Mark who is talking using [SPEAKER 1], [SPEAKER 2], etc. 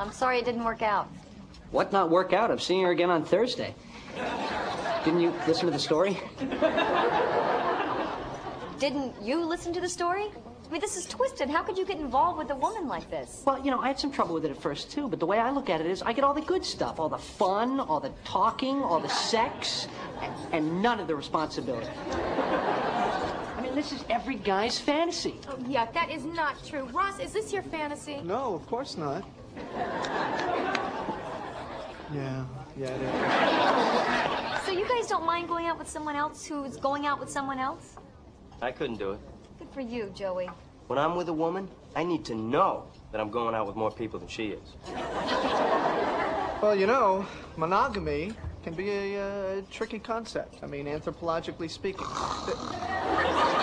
[SPEAKER 1] I'm sorry it didn't work out.
[SPEAKER 2] What not work out? I'm seeing her again on Thursday. Didn't you listen to the story?
[SPEAKER 1] Didn't you listen to the story? I mean, this is twisted. How could you get involved with a woman like this?
[SPEAKER 2] Well, you know, I had some trouble with it at first, too, but the way I look at it is I get all the good stuff, all the fun, all the talking, all the sex, and none of the responsibility. I mean, this is every guy's fantasy.
[SPEAKER 3] Oh, yeah, that is not true. Ross, is this your fantasy?
[SPEAKER 4] No, of course not. Yeah, it is.
[SPEAKER 1] So you guys don't mind going out with someone else who's going out with someone else?
[SPEAKER 5] I couldn't do it.
[SPEAKER 1] Good for you, Joey.
[SPEAKER 5] When I'm with a woman, I need to know that I'm going out with more people than she is.
[SPEAKER 4] Well, you know, monogamy can be a tricky concept. I mean, anthropologically speaking.